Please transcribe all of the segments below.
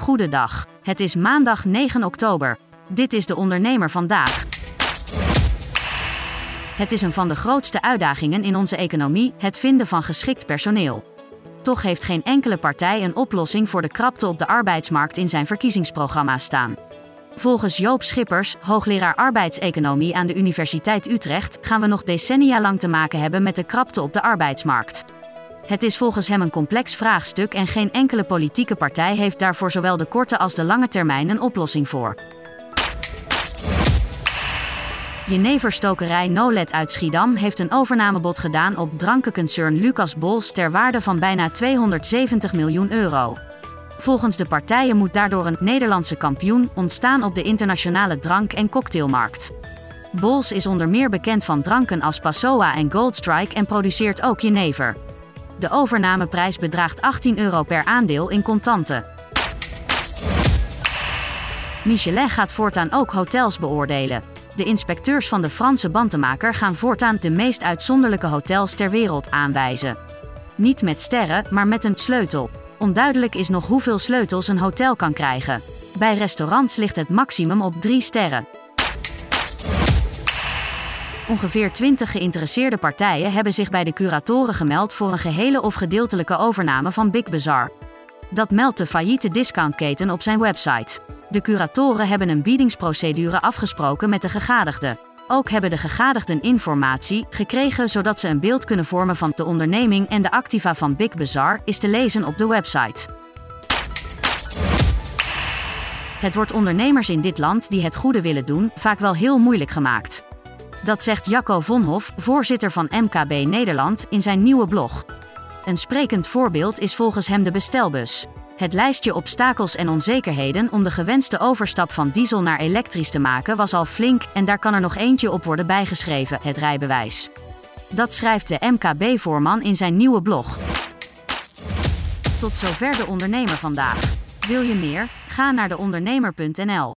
Goedendag. Het is maandag 9 oktober. Dit is de ondernemer vandaag. Het is een van de grootste uitdagingen in onze economie, het vinden van geschikt personeel. Toch heeft geen enkele partij een oplossing voor de krapte op de arbeidsmarkt in zijn verkiezingsprogramma staan. Volgens Joop Schippers, hoogleraar arbeidseconomie aan de Universiteit Utrecht, gaan we nog decennia lang te maken hebben met de krapte op de arbeidsmarkt. Het is volgens hem een complex vraagstuk en geen enkele politieke partij heeft daarvoor zowel de korte als de lange termijn een oplossing voor. Jeneverstokerij Nolet uit Schiedam heeft een overnamebod gedaan op drankenconcern Lucas Bols ter waarde van bijna €270 miljoen. Volgens de partijen moet daardoor een Nederlandse kampioen ontstaan op de internationale drank- en cocktailmarkt. Bols is onder meer bekend van dranken als Passoa en Goldstrike en produceert ook jenever. De overnameprijs bedraagt €18 per aandeel in contanten. Michelin gaat voortaan ook hotels beoordelen. De inspecteurs van de Franse bandenmaker gaan voortaan de meest uitzonderlijke hotels ter wereld aanwijzen. Niet met sterren, maar met een sleutel. Onduidelijk is nog hoeveel sleutels een hotel kan krijgen. Bij restaurants ligt het maximum op 3 sterren. Ongeveer 20 geïnteresseerde partijen hebben zich bij de curatoren gemeld voor een gehele of gedeeltelijke overname van Big Bazaar. Dat meldt de failliete discountketen op zijn website. De curatoren hebben een biedingsprocedure afgesproken met de gegadigden. Ook hebben de gegadigden informatie gekregen zodat ze een beeld kunnen vormen van de onderneming en de activa van Big Bazaar is te lezen op de website. Het wordt ondernemers in dit land die het goede willen doen vaak wel heel moeilijk gemaakt. Dat zegt Jacco Vonhoff, voorzitter van MKB Nederland, in zijn nieuwe blog. Een sprekend voorbeeld is volgens hem de bestelbus. Het lijstje obstakels en onzekerheden om de gewenste overstap van diesel naar elektrisch te maken was al flink en daar kan er nog eentje op worden bijgeschreven, het rijbewijs. Dat schrijft de MKB-voorman in zijn nieuwe blog. Tot zover de ondernemer vandaag. Wil je meer? Ga naar deondernemer.nl.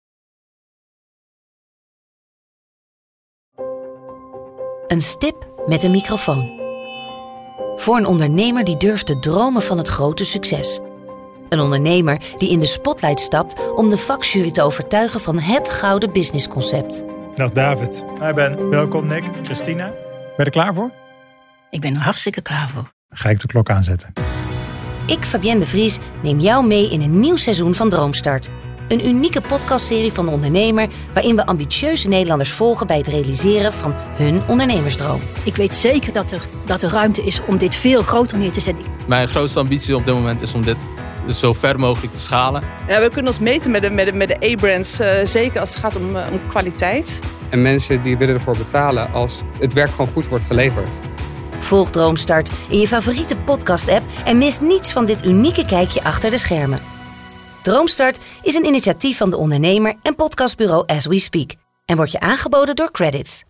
Een stip met een microfoon. Voor een ondernemer die durft te dromen van het grote succes. Een ondernemer die in de spotlight stapt om de vakjury te overtuigen van het gouden businessconcept. Dag David. Hi Ben. Welkom Nick. Christina. Ben je er klaar voor? Ik ben er hartstikke klaar voor. Dan ga ik de klok aanzetten. Ik, Fabienne de Vries, neem jou mee in een nieuw seizoen van Droomstart. Een unieke podcastserie van de ondernemer waarin we ambitieuze Nederlanders volgen bij het realiseren van hun ondernemersdroom. Ik weet zeker dat er ruimte is om dit veel groter neer te zetten. Mijn grootste ambitie op dit moment is om dit zo ver mogelijk te schalen. Ja, we kunnen ons meten met de A-brands, zeker als het gaat om kwaliteit. En mensen die willen ervoor betalen als het werk gewoon goed wordt geleverd. Volg Droomstart in je favoriete podcast-app en mis niets van dit unieke kijkje achter de schermen. Droomstart is een initiatief van de ondernemer en podcastbureau As We Speak en wordt je aangeboden door Credits.